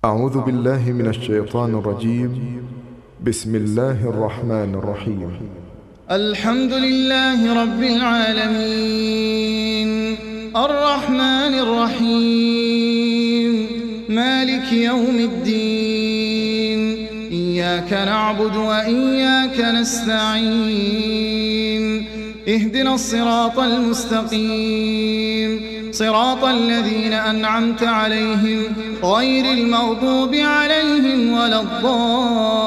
أعوذ بالله من الشيطان الرجيم. بسم الله الرحمن الرحيم. الحمد لله رب العالمين الرحمن الرحيم مالك يوم الدين إياك نعبد وإياك نستعين اهدنا الصراط المستقيم صراط الذين أنعمت عليهم غير المغضوب عليهم ولا الضالين